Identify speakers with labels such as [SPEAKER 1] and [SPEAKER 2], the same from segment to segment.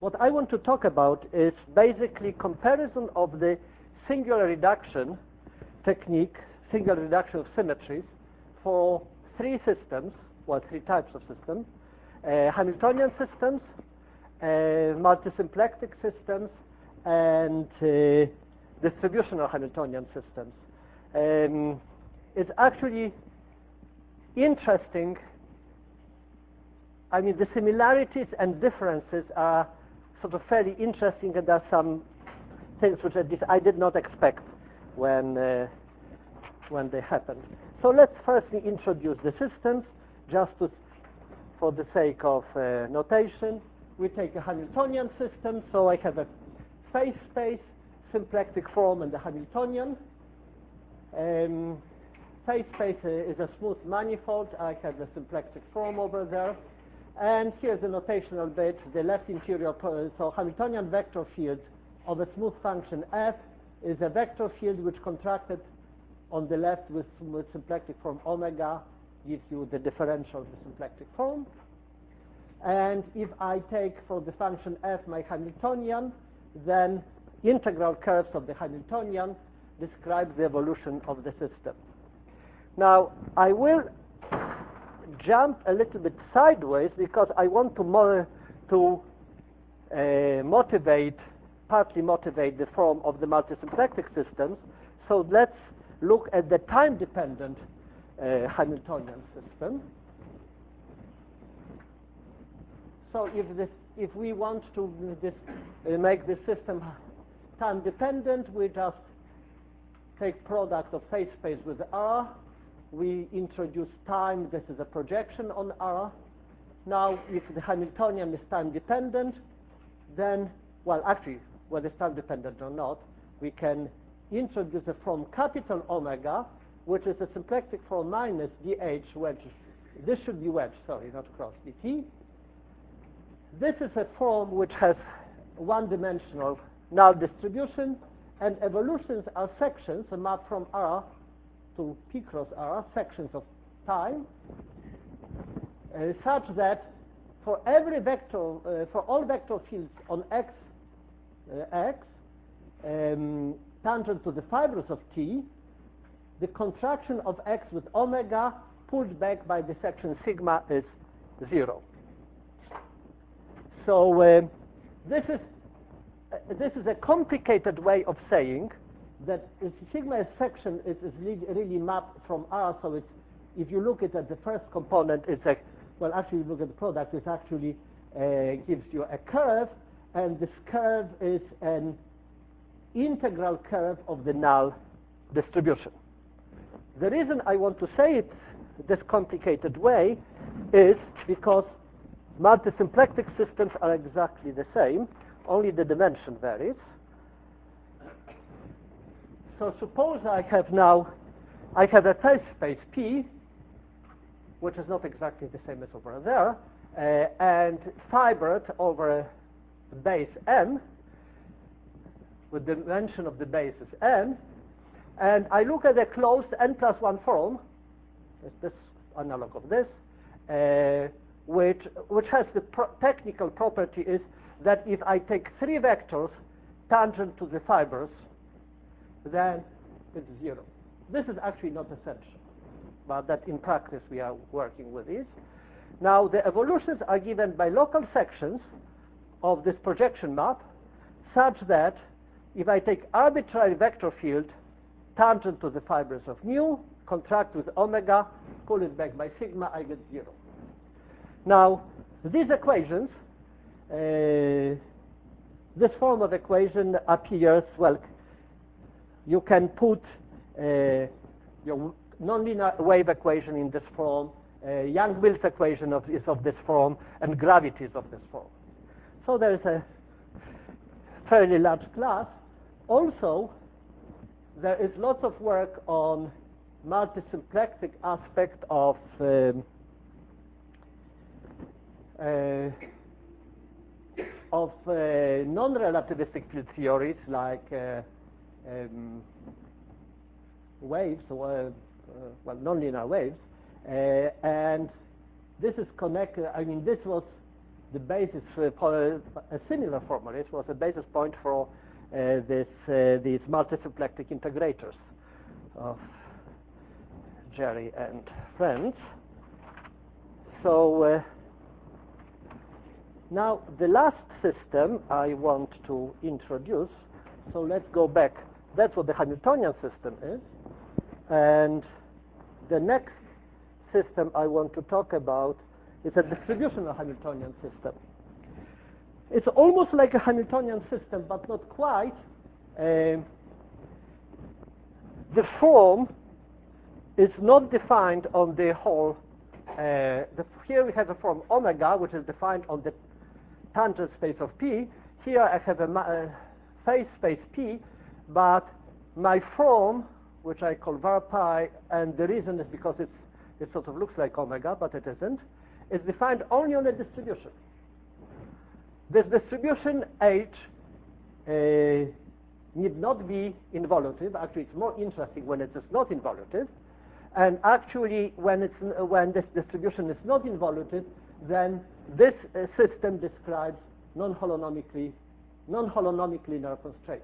[SPEAKER 1] What I want to talk about is basically comparison of the singular reduction technique, singular reduction of symmetries for three systems, well, three types of systems, Hamiltonian systems, multisymplectic systems, and distributional Hamiltonian systems. It's actually interesting. I mean, the similarities and differences are sort of fairly interesting, and there are some things which I did not expect when they happened. So let's firstly introduce the systems, just for the sake of notation. We take a Hamiltonian system, so I have a phase space, symplectic form, and the Hamiltonian. Phase space is a smooth manifold. I have the symplectic form over there. And here's the notational bit, the left interior, so Hamiltonian vector field of a smooth function f is a vector field which contracted on the left with symplectic form omega gives you the differential of the symplectic form. And if I take for the function f my Hamiltonian, then integral curves of the Hamiltonian describe the evolution of the system. Now, I will jump a little bit sideways because I want to partly motivate the form of the multisymplectic systems. So let's look at the time-dependent Hamiltonian system. So if we want to make the system time-dependent, we just take product of phase space with R. We introduce time. This is a projection on R. Now, if the Hamiltonian is time-dependent, then, well, actually, whether it's time-dependent or not, we can introduce a form capital omega, which is a symplectic form minus dh wedge. This should be wedge, sorry, not cross dt. This is a form which has one-dimensional null distribution, and evolutions are sections, a map from R to P cross R, sections of time, such that for every vector, for all vector fields on x, tangent to the fibers of T, the contraction of x with omega pulled back by the section sigma is 0. So this is a complicated way of saying that sigma section is really mapped from R. So it's, if you look at the first component, it's a, well, actually, you look at the product, it actually gives you a curve, and this curve is an integral curve of the null distribution. The reason I want to say it this complicated way is because multisymplectic systems are exactly the same, only the dimension varies. So suppose I have a phase space P, which is not exactly the same as over there, and fibered over a base n, with the dimension of the base is n, and I look at a closed n+1 form, this analog of this, which has the technical property is that if I take three vectors tangent to the fibers, then it's 0. This is actually not essential, but that in practice we are working with this. Now, the evolutions are given by local sections of this projection map, such that if I take arbitrary vector field tangent to the fibers of mu, contract with omega, pull it back by sigma, I get 0. Now, these equations, this form of equation appears, well, you can put your nonlinear wave equation in this form, Young-Mills equation is of this form, and gravity is of this form. So there is a fairly large class. Also, there is lots of work on multisymplectic aspect of non-relativistic field theories like waves, well, nonlinear waves, and this is connected. I mean, this was the basis for a similar formula. It was a basis point for these multisymplectic integrators of Jerry and friends. So now the last system I want to introduce, so let's go back. That's what the Hamiltonian system is. And the next system I want to talk about is a distributional Hamiltonian system. It's almost like a Hamiltonian system, but not quite. The form is not defined on the whole. Here we have a form omega, which is defined on the tangent space of P. Here I have a phase space P, but my form, which I call var pi, and the reason is because it sort of looks like omega, but it isn't, is defined only on a distribution. This distribution H need not be involutive. Actually, it's more interesting when it is not involutive. And actually, when this distribution is not involutive, then this system describes non-holonomic linear constraints.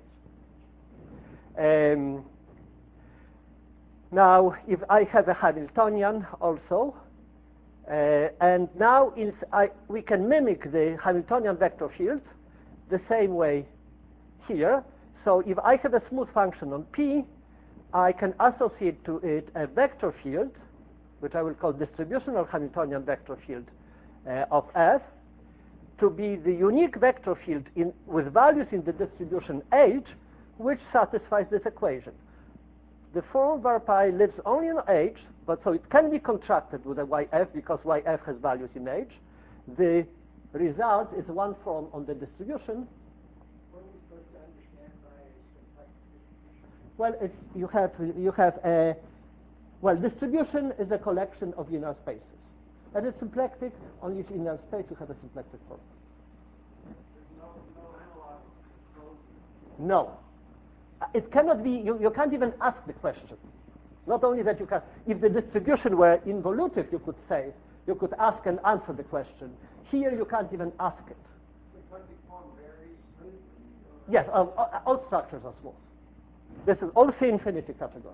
[SPEAKER 1] Now, if I have a Hamiltonian also, and now we can mimic the Hamiltonian vector field the same way here. So if I have a smooth function on P, I can associate to it a vector field, which I will call distributional Hamiltonian vector field of F, to be the unique vector field with values in the distribution H, which satisfies this equation. The form var pi lives only in H, but so it can be contracted with a YF because YF has values in H. The result is one form on the distribution.
[SPEAKER 2] What are we supposed to understand by a symplectic distribution?
[SPEAKER 1] Well, you have a distribution is a collection of linear spaces. And it's symplectic. On each linear space you have a symplectic form.
[SPEAKER 2] There's no analog control.
[SPEAKER 1] No. It cannot be, you can't even ask the question. Not only that you can, if the distribution were involutive, you could ask and answer the question. Here you can't even ask it.
[SPEAKER 2] The symplectic form varies smoothly.
[SPEAKER 1] Yes, all structures are smooth. This is all C infinity category.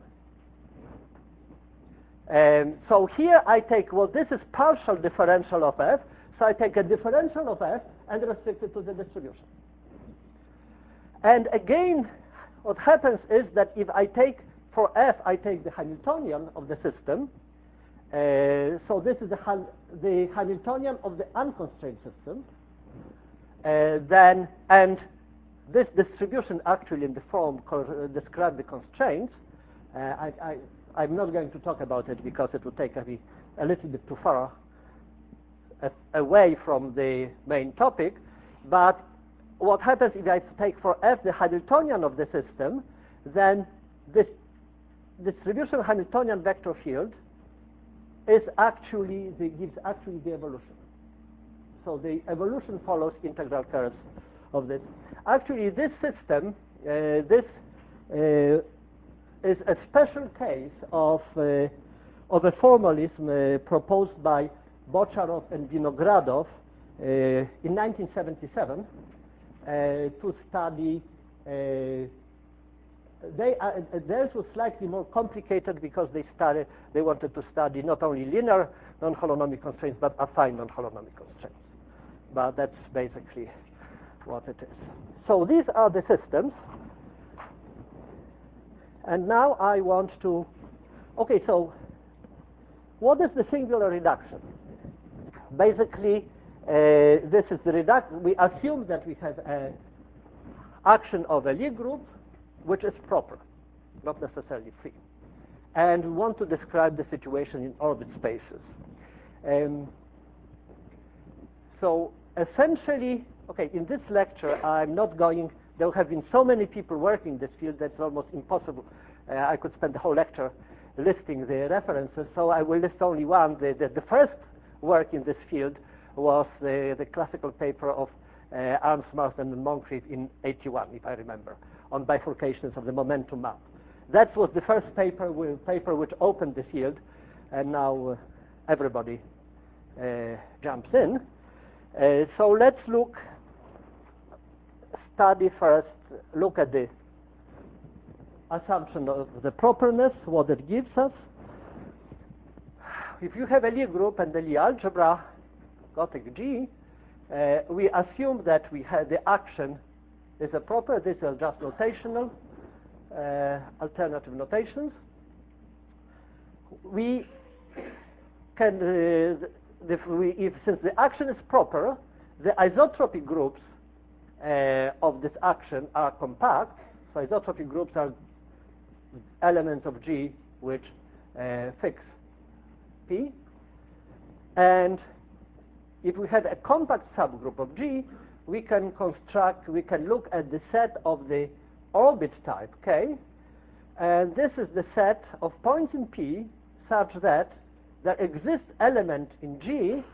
[SPEAKER 1] So here I take, this is partial differential of F, so I take a differential of F and restrict it to the distribution. And again, what happens is that if I take, for F, I take the Hamiltonian of the system. So this is the Hamiltonian of the unconstrained system. And this distribution actually in the form describe the constraints. I'm not going to talk about it because it would take me a little bit too far away from the main topic. But what happens if I take for F the Hamiltonian of the system, then this distribution Hamiltonian vector field gives actually the evolution. So the evolution follows integral curves of this. Actually, this system, is a special case of a formalism proposed by Bocharov and Vinogradov in 1977 to study. Theirs was slightly more complicated because they wanted to study not only linear non-holonomic constraints but affine non-holonomic constraints. But that's basically what it is. So these are the systems. And now I want to, so what is the singular reduction? Basically, this is the reduction. We assume that we have an action of a Lie group, which is proper, not necessarily free. And we want to describe the situation in orbit spaces. So essentially, in this lecture, I'm not going, there have been so many people working in this field that it's almost impossible. I could spend the whole lecture listing the references, so I will list only one. The first work in this field was the classical paper of Arms, Marsden, and Moncrief in 81, if I remember, on bifurcations of the momentum map. That was the first paper which opened the field, and now everybody jumps in. So let's study first, look at the assumption of the properness, what it gives us. If you have a Lie group and the Lie algebra, Gotek G, we assume that we have the action is a proper, these are just notational, alternative notations. We can, since the action is proper, the isotropic groups of this action are compact. So isotropic groups are elements of G which fix P. And if we have a compact subgroup of G, we can look at the set of the orbit type K, and this is the set of points in P such that there exists element in G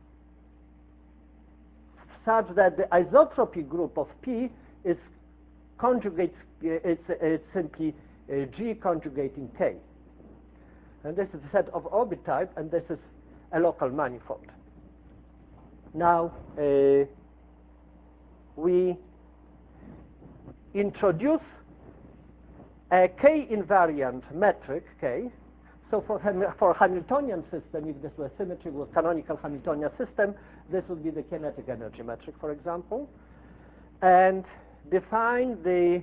[SPEAKER 1] such that the isotropy group of P is conjugates, it's simply G conjugating K. And this is a set of orbit type, and this is a local manifold. Now, we introduce a K-invariant metric, K. So for Hamiltonian system, if this were symmetrical canonical Hamiltonian system, this would be the kinetic energy metric, for example, and define the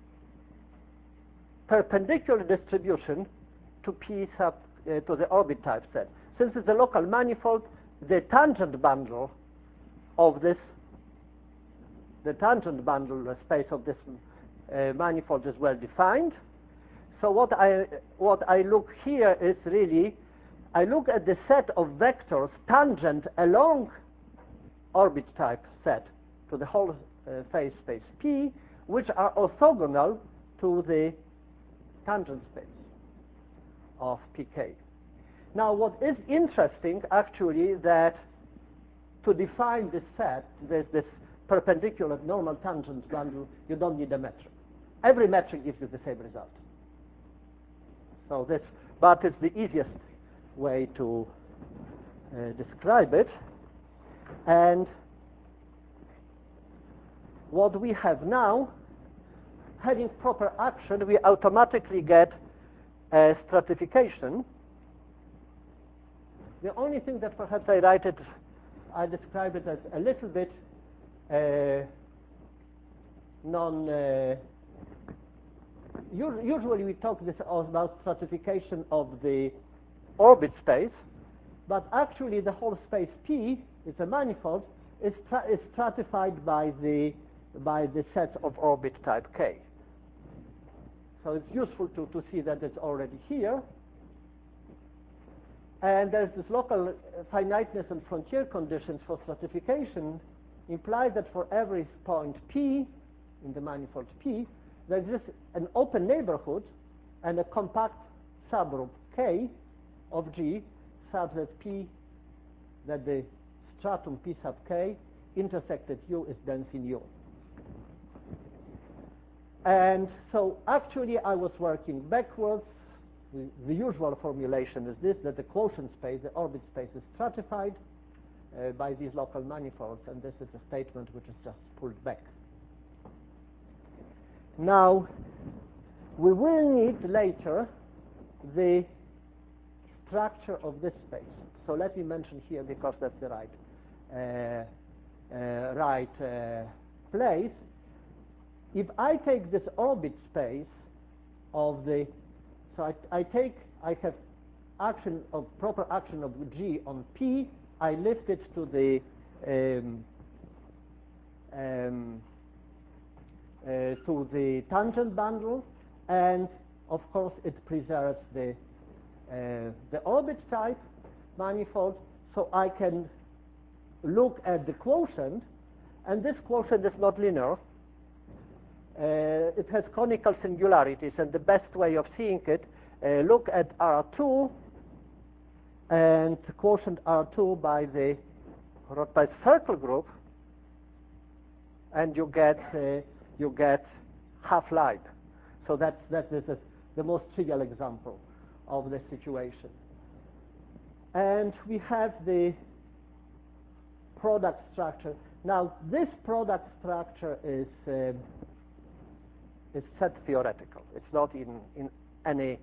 [SPEAKER 1] perpendicular distribution to P sub to the orbit type set. Since it's a local manifold, the tangent bundle of this, the tangent bundle space of this manifold is well defined. So what I look here is really, I look at the set of vectors tangent along orbit type set to the whole phase space P, which are orthogonal to the tangent space of Pk. Now, what is interesting, actually, that to define this set, this perpendicular normal tangent bundle, you don't need a metric. Every metric gives you the same result. So this, but it's the easiest way to describe it. And what we have now, having proper action, we automatically get a stratification. The only thing that perhaps I describe it as a little bit usually we talk about stratification of the orbit space, but actually the whole space P is a manifold, is stratified by the set of orbit type K. So it's useful to see that it's already here. And there's this local finiteness and frontier conditions for stratification imply that for every point P in the manifold P, there exists an open neighborhood and a compact subgroup K of G such that the stratum P sub K intersected U is dense in U. And so actually I was working backwards. The usual formulation is this, that the quotient space, the orbit space, is stratified by these local manifolds, and this is a statement which is just pulled back. Now, we will need later the structure of this space. So let me mention here, because that's the right place. If I take this orbit space of the, so I have proper action of G on P, I lift it to the tangent bundle, and of course it preserves the orbit type manifold, so I can look at the quotient, and this quotient is not linear. It has conical singularities, and the best way of seeing it, look at R2 and quotient R2 by the circle group, and you get half light. So that is the most trivial example of the situation. And we have the product structure. Now, this product structure is set theoretical. It's not in any.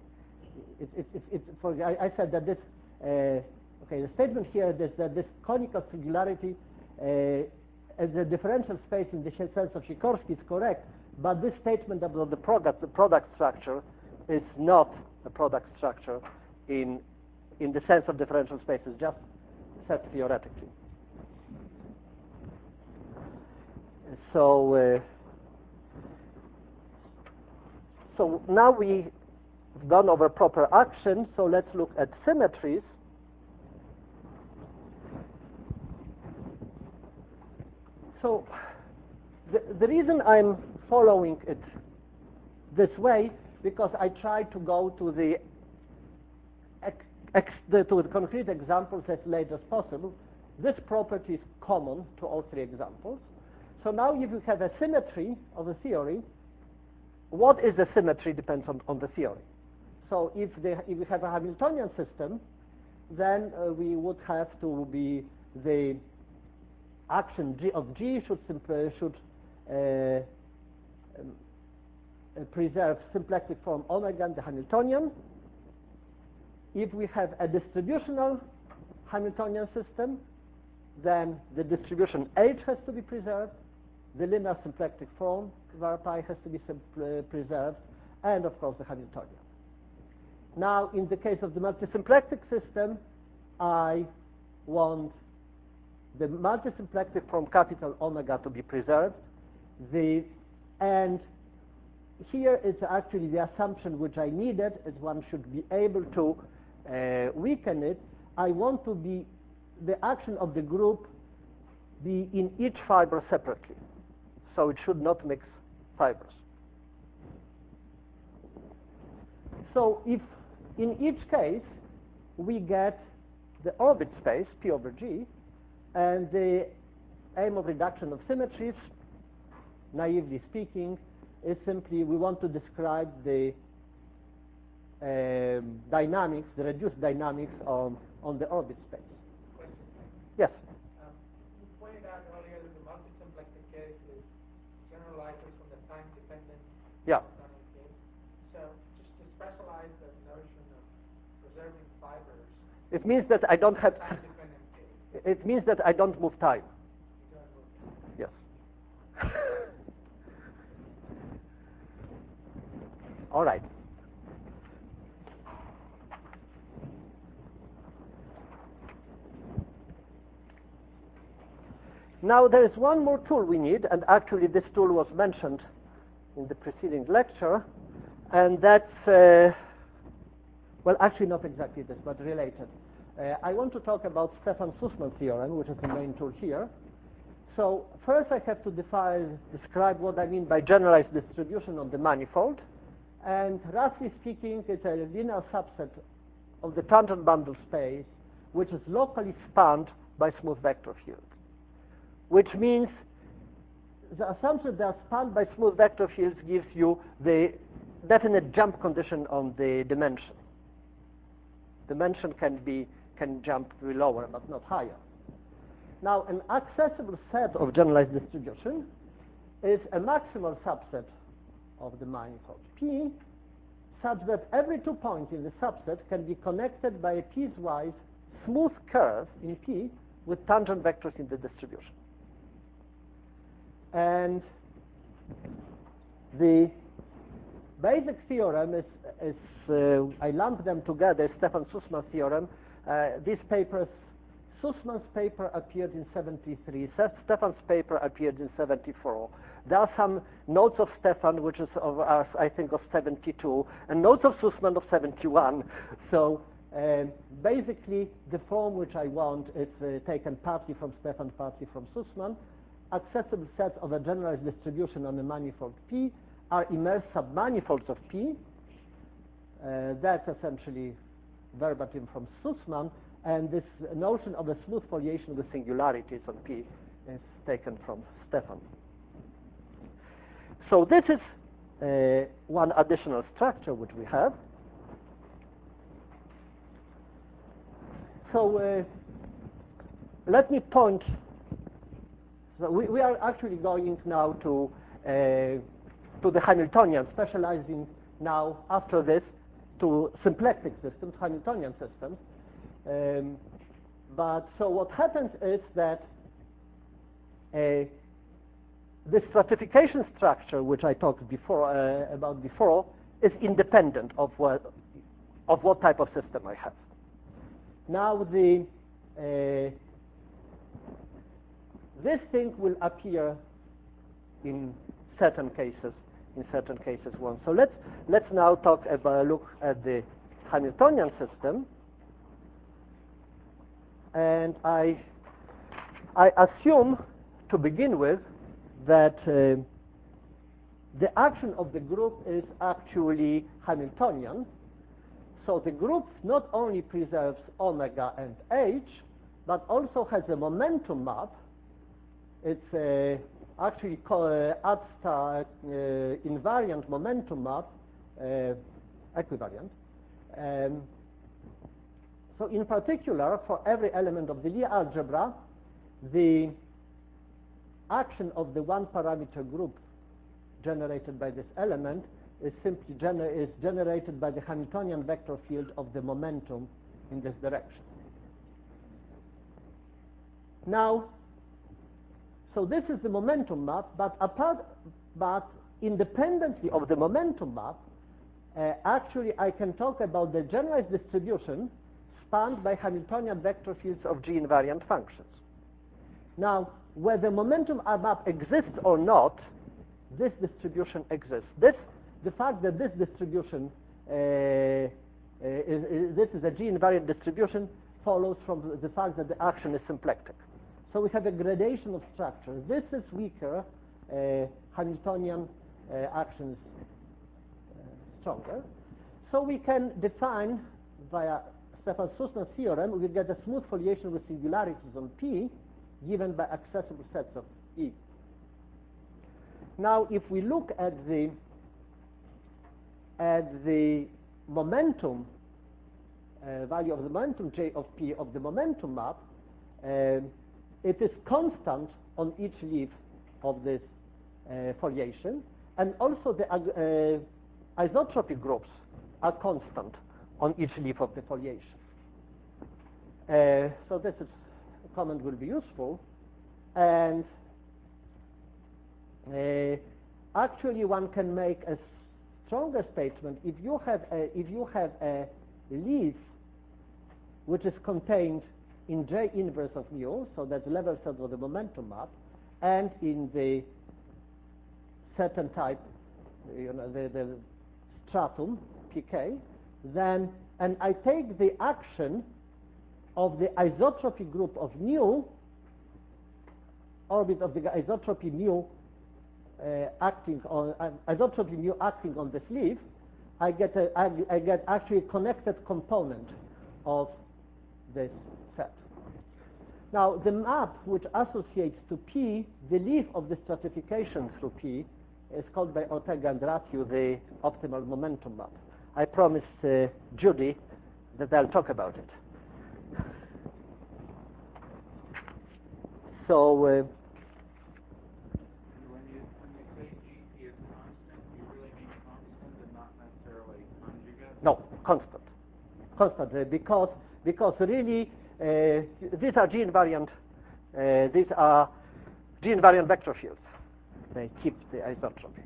[SPEAKER 1] I said that this. Okay, the statement here is that this conical singularity as a differential space in the sense of Sikorski is correct, but this statement about the product structure is not a product structure in the sense of differential space. It's just set theoretically. So now we've gone over proper action, so let's look at symmetries. So the reason I'm following it this way, because I try to go to the concrete examples as late as possible. This property is common to all three examples. So now if you have a symmetry of a theory, what is the symmetry depends on the theory. So if we have a Hamiltonian system, then we would have to be the action G of G should preserve symplectic form omega in the Hamiltonian. If we have a distributional Hamiltonian system, then the distribution H has to be preserved, the linear symplectic form var pi has to be preserved, and of course the Hamiltonian. Now, in the case of the multisymplectic system, I want the multisymplectic form capital omega to be preserved. And here is actually the assumption which I needed, is one should be able to weaken it. I want to be the action of the group be in each fiber separately. So it should not mix fibers. So if in each case we get the orbit space, P over G, and the aim of reduction of symmetries, naively speaking, is simply we want to describe the dynamics, the reduced dynamics on the orbit space.
[SPEAKER 2] Question.
[SPEAKER 1] Yes?
[SPEAKER 2] You pointed out earlier that the multisymplectic case is generalizes from the time-dependent
[SPEAKER 1] Yeah.
[SPEAKER 2] case. So just to specialize the notion of preserving fibers,
[SPEAKER 1] It means that I don't have.
[SPEAKER 2] time-dependent case.
[SPEAKER 1] It means that I don't move time.
[SPEAKER 2] You don't move.
[SPEAKER 1] Yes. All right. Now there is one more tool we need, and actually this tool was mentioned in the preceding lecture, and that's, well, actually not exactly this, but related. I want to talk about Stefan-Sussman theorem, which is the main tool here. So first I have to describe what I mean by generalized distribution of the manifold. And roughly speaking, it's a linear subset of the tangent bundle space, which is locally spanned by smooth vector fields. Which means the assumption they are spanned by smooth vector fields gives you the definite jump condition on the dimension. Dimension can jump lower, but not higher. Now, an accessible set of generalized distribution is a maximal subset of the manifold P, such that every 2 points in the subset can be connected by a piecewise smooth curve in P with tangent vectors in the distribution. And the basic theorem is I lump them together, Stefan-Sussman theorem. These papers, Sussman's paper appeared in 73, Stefan's paper appeared in 74. There are some notes of Stefan, which is of us, I think, of 72, and notes of Sussman of 71. So basically, the form which I want is taken partly from Stefan, partly from Sussman. Accessible sets of a generalized distribution on a manifold P are immersed submanifolds of P. That's essentially verbatim from Sussman, and this notion of a smooth foliation with singularities on P is taken from Stefan. So this is one additional structure which we have. So let me point So we are actually going now to the Hamiltonian, specializing now after this to symplectic systems, Hamiltonian systems. But so what happens is that the stratification structure, which I talked about before, is independent of what type of system I have. Now this thing will appear in certain cases once. So let's now look at the Hamiltonian system, and I assume to begin with that the action of the group is actually Hamiltonian. So the group not only preserves omega and h, but also has a momentum map. It's actually called ADSTA invariant momentum map, equivariant. So in particular, for every element of the Lie algebra, the action of the one-parameter group generated by this element is simply generated by the Hamiltonian vector field of the momentum in this direction. Now, so this is the momentum map, but independently of the momentum map, actually I can talk about the generalized distribution spanned by Hamiltonian vector fields of G-invariant functions. Now, whether momentum map exists or not, this distribution exists. The fact that this distribution this is a G-invariant distribution follows from the fact that the action is symplectic. So we have a gradation of structure. This is weaker, Hamiltonian action is stronger. So we can define via Stefan Sussman's theorem, we get a smooth foliation with singularities on P given by accessible sets of E. Now, if we look at the momentum value of the momentum J of P of the momentum map, it is constant on each leaf of this foliation, and also the isotropic groups are constant on each leaf of the foliation. So this comment will be useful, and actually one can make a stronger statement if you have a leaf which is contained in J inverse of mu, so that's level set of the momentum map, and in the certain type, the stratum pk, then, and I take the action of the isotropy group of mu, orbit of the isotropy mu acting on this leaf, I get actually a connected component of this set. Now, the map which associates to P the leaf of the stratification through P is called by Ortega and Ratiu the optimal momentum map. I promised Judy that I'll talk about it. So
[SPEAKER 3] when you say GP is constant, you really mean constant and not necessarily conjugate?
[SPEAKER 1] No, constant, because really these are G-invariant vector fields. They keep the isotropy.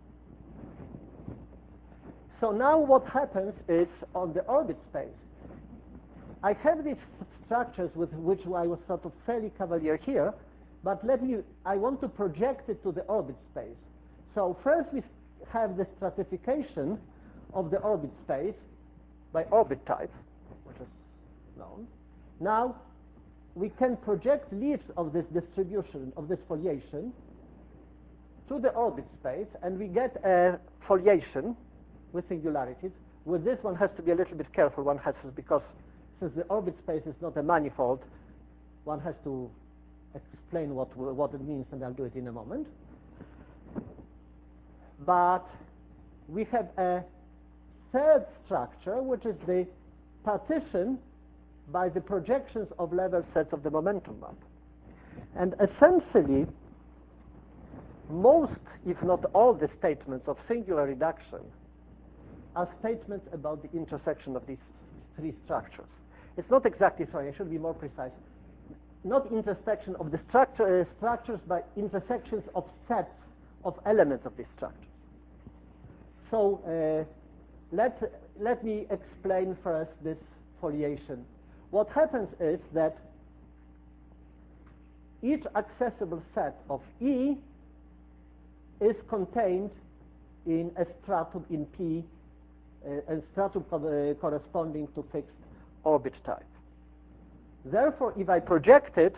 [SPEAKER 1] So now what happens is on the orbit space, I have these structures with which I was sort of fairly cavalier here, but I want to project it to the orbit space. So first we have the stratification of the orbit space by orbit type, which is known. Now we can project leaves of this distribution, of this foliation, to the orbit space, and we get a foliation with singularities. With this one has to be a little bit careful, because since the orbit space is not a manifold, one has to explain what it means, and I'll do it in a moment. But we have a third structure, which is the partition by the projections of level sets of the momentum map. And essentially, most, if not all, the statements of singular reduction are statements about the intersection of these three structures. It's not exactly, sorry, I should be more precise, not intersection of the structures, but intersections of sets of elements of these structures. So let me explain first this foliation. What happens is that each accessible set of E is contained in a stratum in P, a stratum corresponding to fixed orbit type. Therefore, if I project it,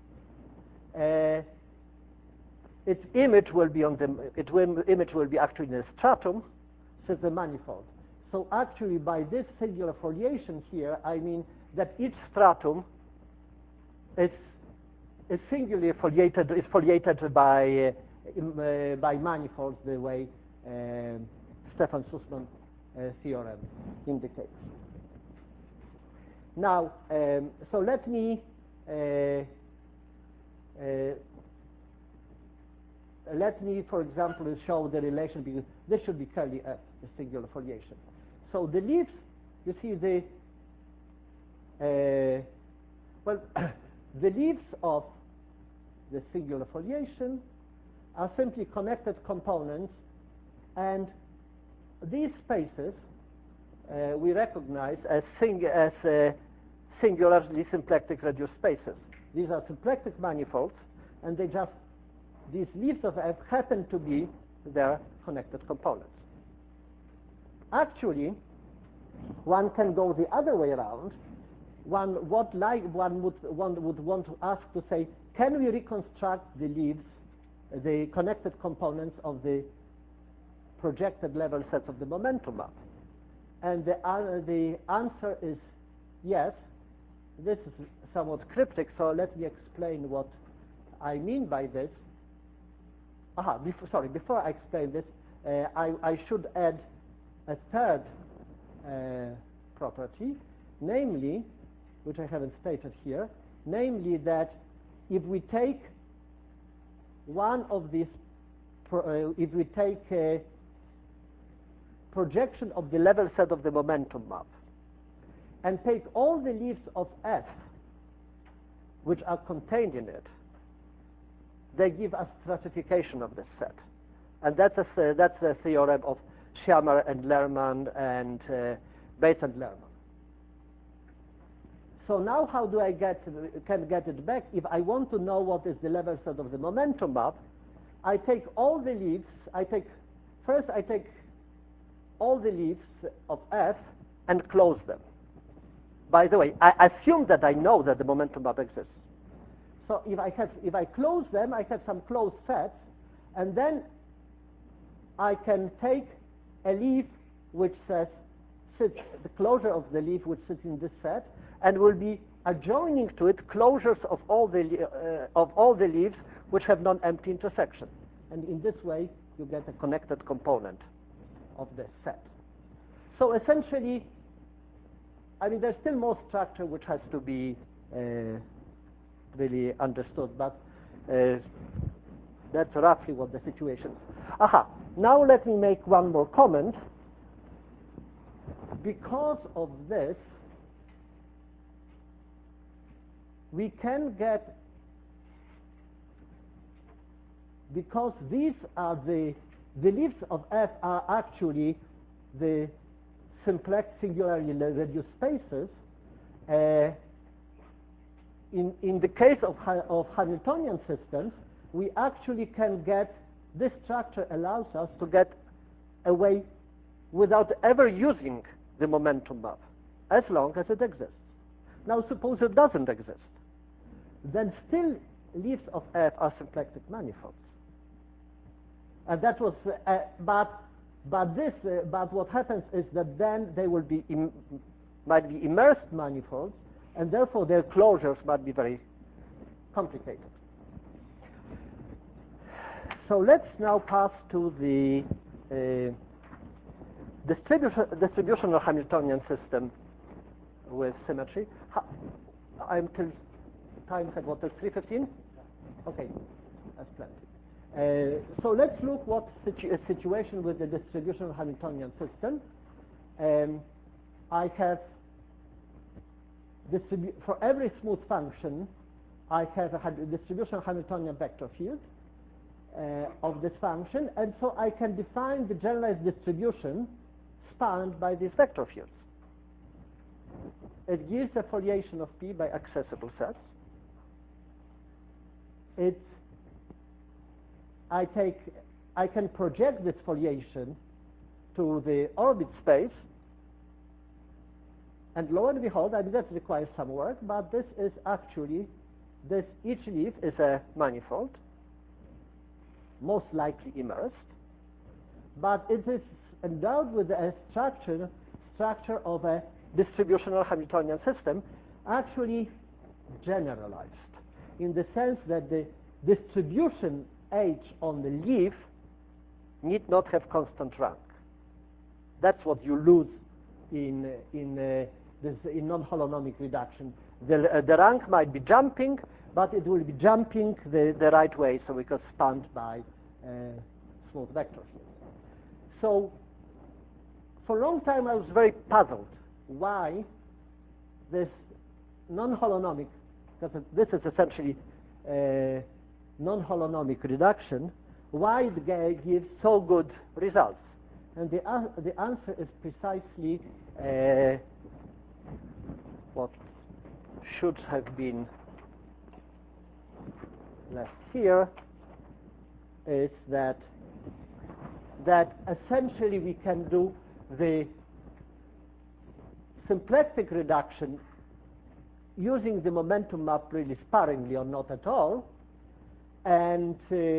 [SPEAKER 1] its image will be image will be actually in a stratum, so it's a manifold. So actually, by this singular foliation here, I mean that each stratum is singularly foliated, is foliated by manifolds, the way Stefan-Sussman theorem indicates. Now, so let me for example, show the relation, because this should be curly F, the singular foliation. So the leaves, you see the the leaves of the singular foliation are simply connected components, and these spaces we recognize as singularly symplectic reduced spaces. These are symplectic manifolds, and these leaves of F happen to be their connected components. Actually, one can go the other way around. One would want to ask to say, can we reconstruct the leaves, the connected components of the projected level sets of the momentum map? And the answer is yes. This is somewhat cryptic, so let me explain what I mean by this. Before I explain this, I should add a third property, namely, which I haven't stated here, namely that if we take one of these, if we take a projection of the level set of the momentum map and take all the leaves of F which are contained in it, they give us stratification of this set. And that's the theorem of Schamer and Lerman and Bates and Lerman. So now how do I can get it back? If I want to know what is the level set of the momentum map, I take all the leaves, first I take all the leaves of F and close them. By the way, I assume that I know that the momentum map exists. So if I close them, I have some closed sets, and then I can take a leaf which sits, the closure of the leaf which sits in this set, and will be adjoining to it closures of all the leaves which have non-empty intersection. And in this way, you get a connected component of the set. So essentially, I mean, there's still more structure which has to be really understood, but that's roughly what the situation is. Now let me make one more comment. Because of this, we can get, because these are the leaves of F are actually the simplex singularly reduced spaces. In the case of Hamiltonian systems, we actually can get, this structure allows us to get away without ever using the momentum map, as long as it exists. Now suppose it doesn't exist. Then still leaves of F are symplectic manifolds. And that was, but what happens is that then they will be might be immersed manifolds, and therefore their closures might be very complicated. So let's now pass to the distributional Hamiltonian system with symmetry. I'm till time at what, 3:15? Okay, that's plenty. So let's look what a situation with the distributional Hamiltonian system. I have for every smooth function, I have a distributional Hamiltonian vector field of this function, and so I can define the generalized distribution spanned by these vector fields. It gives a foliation of P by accessible sets. I can project this foliation to the orbit space, and lo and behold, I mean, that requires some work, but this is actually, each leaf is a manifold, most likely immersed, but it is endowed with a structure of a distributional Hamiltonian system, actually generalized, in the sense that the distribution H on the leaf need not have constant rank. That's what you lose in non-holonomic reduction. The rank might be jumping, but it will be jumping the right way, so because spanned by smooth vector fields. So for a long time I was very puzzled why this non-holonomic, because this is essentially non-holonomic reduction, why it gives so good results. And the answer is precisely what should have been left here, is that essentially we can do the symplectic reduction using the momentum map really sparingly or not at all, and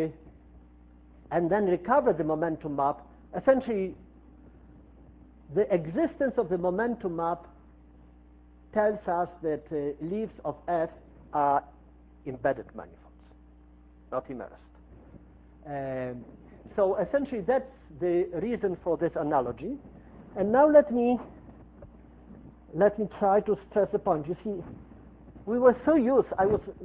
[SPEAKER 1] then recover the momentum map. Essentially, the existence of the momentum map tells us that leaves of F are embedded manifolds, not immersed. So essentially, that's the reason for this analogy. And now let me try to stress the point. You see, we were so used. I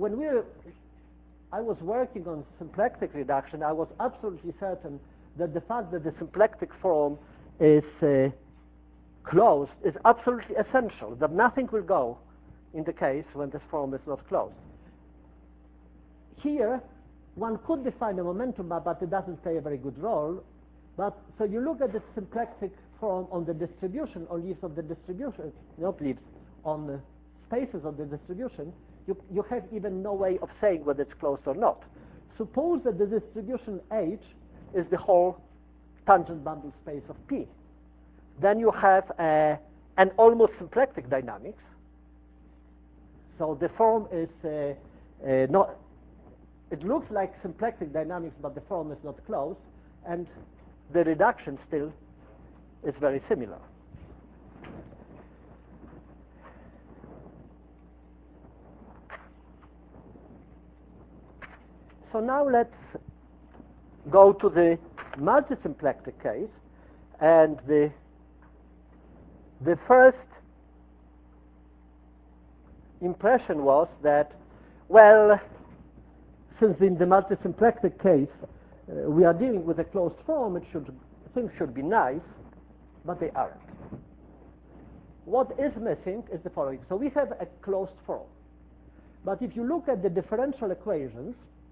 [SPEAKER 1] was working on symplectic reduction. I was absolutely certain that the fact that the symplectic form is closed is absolutely essential, that nothing will go in the case when this form is not closed. Here, one could define a momentum map, but it doesn't play a very good role. But so you look at the symplectic form on the distribution, on leaves of the distribution, not leaves, on the spaces of the distribution, you have even no way of saying whether it's closed or not. Suppose that the distribution H is the whole tangent bundle space of P. Then you have an almost symplectic dynamics. So the form is not, it looks like symplectic dynamics, but the form is not closed, and the reduction still is very similar. So now let's go to the multisymplectic case, and the first impression was that, well, since in the multisymplectic case we are dealing with a closed form, things should be nice, but they aren't. What is missing is the following. So we have a closed form, but if you look at the differential equations,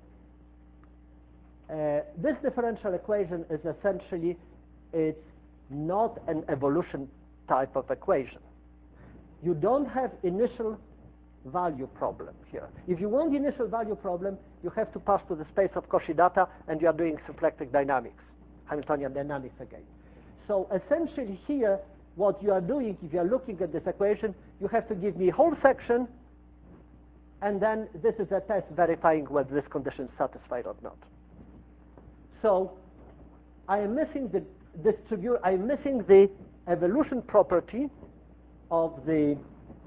[SPEAKER 1] this differential equation is essentially, it's not an evolution type of equation. You don't have initial value problem here. If you want the initial value problem, you have to pass to the space of Cauchy data, and you are doing symplectic dynamics, Hamiltonian dynamics again. So essentially here, what you are doing, if you are looking at this equation, you have to give me a whole section, and then this is a test verifying whether this condition is satisfied or not. So I am missing the evolution property of the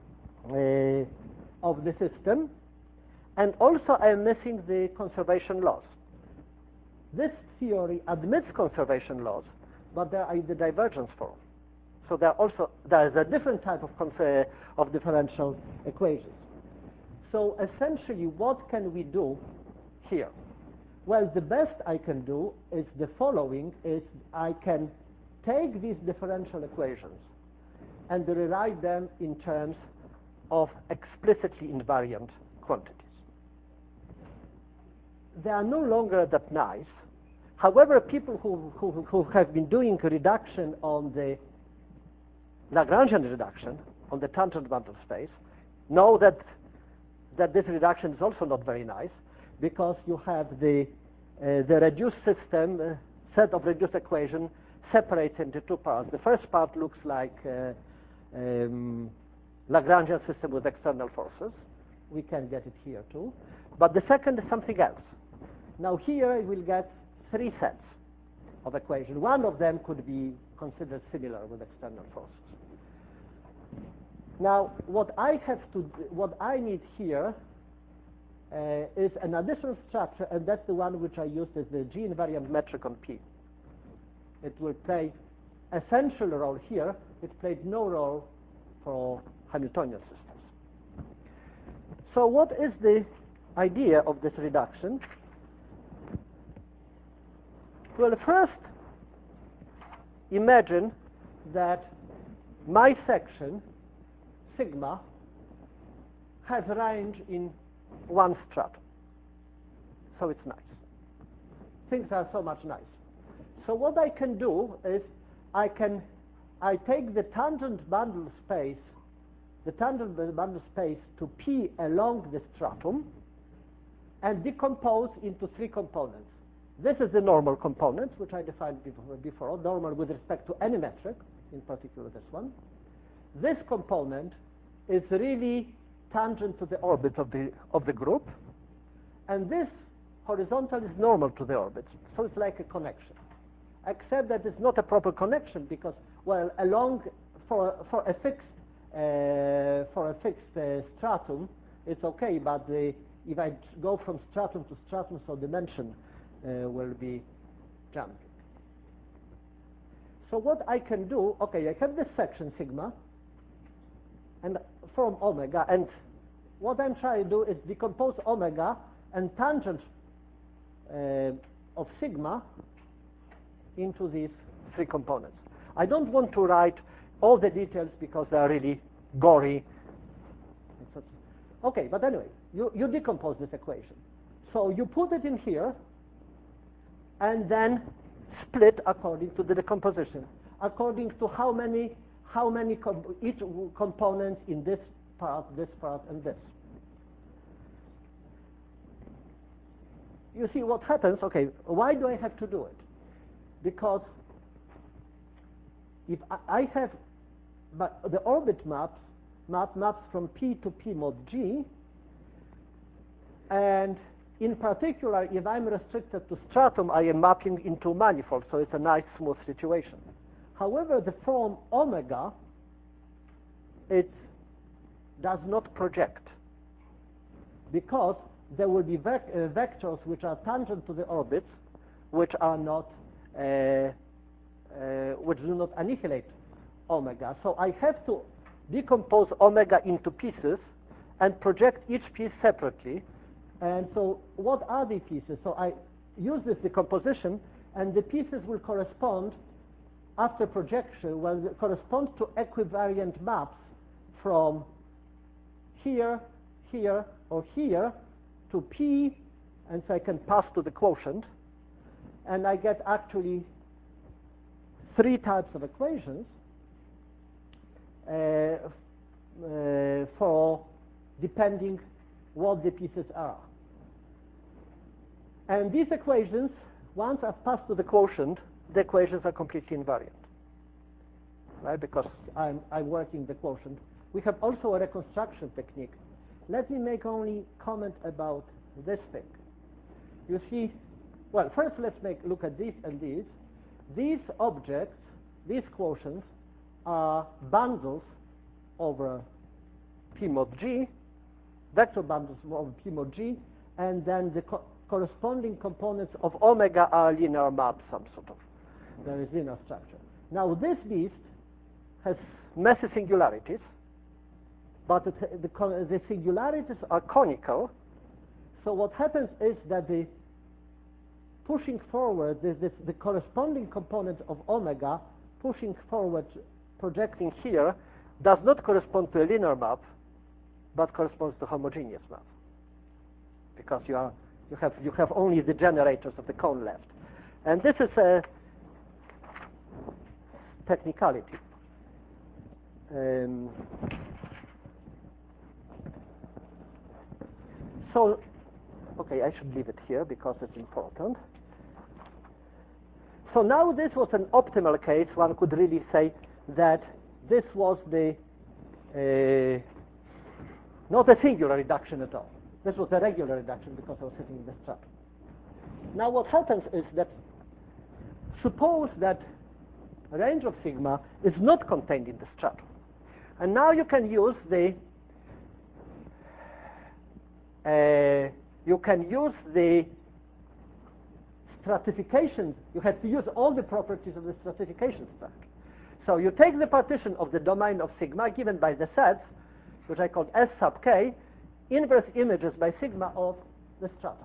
[SPEAKER 1] system, and also I am missing the conservation laws. This theory admits conservation laws, but they are in the divergence form. So there is a different type of differential equations. So essentially, what can we do here? Well, the best I can do is the following, is I can take these differential equations and rewrite them in terms of explicitly invariant quantities. They are no longer that nice. However, people who have been doing reduction on the Lagrangian reduction on the tangent bundle space know that this reduction is also not very nice, because you have the reduced system, set of reduced equation separates into two parts. The first part looks like Lagrangian system with external forces. We can get it here too. But the second is something else. Now here we'll get three sets of equations. One of them could be considered similar with external forces. Now what I need here is an additional structure, and that's the one which I used as the G invariant metric on P. It will play essential role here. It played no role for Hamiltonian systems. So what is the idea of this reduction? Well, first, imagine that my section, sigma, has range in one stratum. So it's nice. Things are so much nice. So what I can do is I take the tangent bundle space to P along the stratum and decompose into three components. This is the normal component, which I defined before, normal with respect to any metric, in particular this one. This component is really tangent to the orbit of the group, and this horizontal is normal to the orbit, so it's like a connection, except that it's not a proper connection because, well, along for a fixed stratum, it's okay, but if I go from stratum to stratum, so dimension will be jumping. So what I can do, okay, I have this section sigma and from omega, and what I'm trying to do is decompose omega and tangent of sigma into these three components. I don't want to write all the details because they are really gory. Okay, but anyway, you decompose this equation. So you put it in here and then split according to the decomposition, according to how many each components in this part, and this. You see what happens, okay, why do I have to do it? Because if I have the orbit maps from P to P mod G, and in particular, if I'm restricted to stratum, I am mapping into manifold, so it's a nice smooth situation. However, the form omega, it does not project, because there will be vectors which are tangent to the orbits, which are not, which do not annihilate omega. So I have to decompose omega into pieces and project each piece separately. And so what are the pieces? So I use this decomposition, and the pieces will correspond after projection, well, correspond to equivariant maps from here, here, or here to P, and so I can pass to the quotient, and I get actually three types of equations for depending what the pieces are. And these equations, once I've passed to the quotient, the equations are completely invariant, right? Because I'm working the quotient. We have also a reconstruction technique. Let me make only comment about this thing. You see, well, first let's look at these and these. These objects, these quotients, are bundles over P mod G, vector bundles over P mod G, and then the corresponding components of omega are linear maps, some sort of, there is linear structure. Now this beast has messy singularities, but the singularities are conical, so what happens is that the pushing forward, the corresponding component of omega pushing forward, projecting here, does not correspond to a linear map, but corresponds to homogeneous map, because you have only the generators of the cone left, and this is a technicality. So, okay, I should leave it here because it's important. So now this was an optimal case. One could really say that this was not a singular reduction at all. This was a regular reduction because I was sitting in the stratum. Now what happens is that suppose that range of sigma is not contained in the stratum. And now you can use the stratification. You have to use all the properties of the stratification structure. So you take the partition of the domain of sigma given by the sets, which I called S sub k, inverse images by sigma of the strata.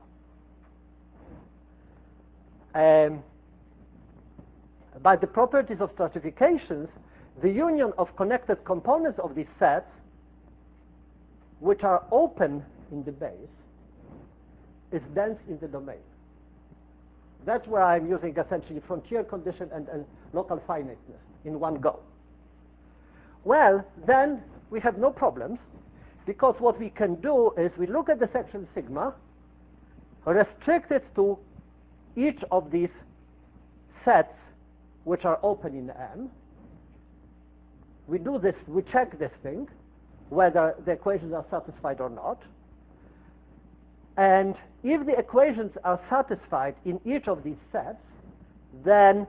[SPEAKER 1] By the properties of stratifications, the union of connected components of these sets, which are open in the base, is dense in the domain. That's where I'm using essentially frontier condition and local finiteness in one go. Well, then we have no problems, because what we can do is we look at the section sigma, restrict it to each of these sets which are open in M. We do this, we check this thing, whether the equations are satisfied or not. And if the equations are satisfied in each of these sets, then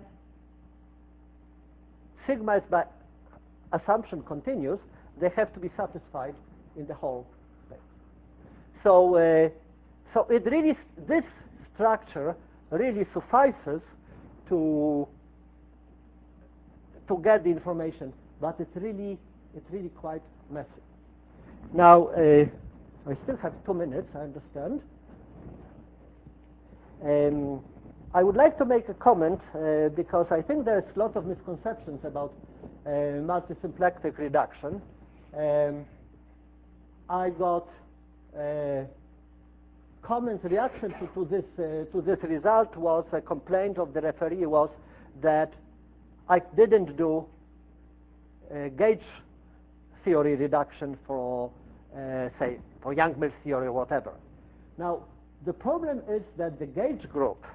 [SPEAKER 1] sigma is by assumption continuous. They have to be satisfied in the whole space. So it really, this structure really suffices to get the information, but it's really quite messy. Now I still have 2 minutes, I understand. I would like to make a comment because I think there's lots of misconceptions about multisymplectic reduction. I got comments, reaction to this result was a complaint of the referee was that I didn't do gauge theory reduction for say for Young-Mills theory or whatever. Now the problem is that the gauge group,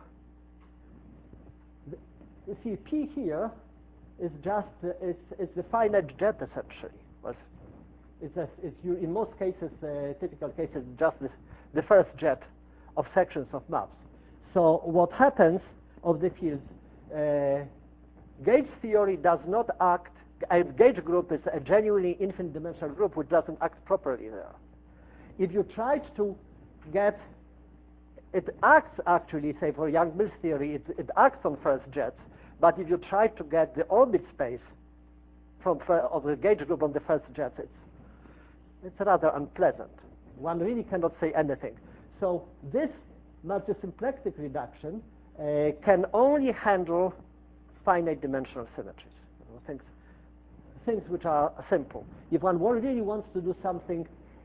[SPEAKER 1] you see P here is just it's the finite jet essentially. Well, in most cases, typical cases, just the first jet of sections of maps. So what happens of the fields? Gauge theory does not act. A gauge group is a genuinely infinite dimensional group which doesn't act properly there. If you tried to get, it acts actually, say for Young-Mills theory, it acts on first jets, but if you try to get the orbit space of the gauge group on the first jets, it's rather unpleasant. One really cannot say anything. So this multisymplectic reduction can only handle finite dimensional symmetries, things which are simple. If one really wants to do something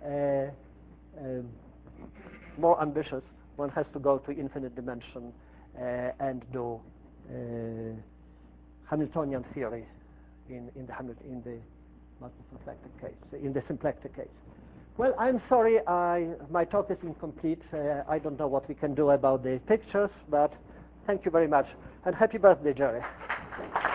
[SPEAKER 1] more ambitious, one has to go to infinite dimension and do Hamiltonian theory in the multisymplectic case, in the symplectic case. Well, I'm sorry, my talk is incomplete. I don't know what we can do about the pictures, but thank you very much, and happy birthday, Jerry.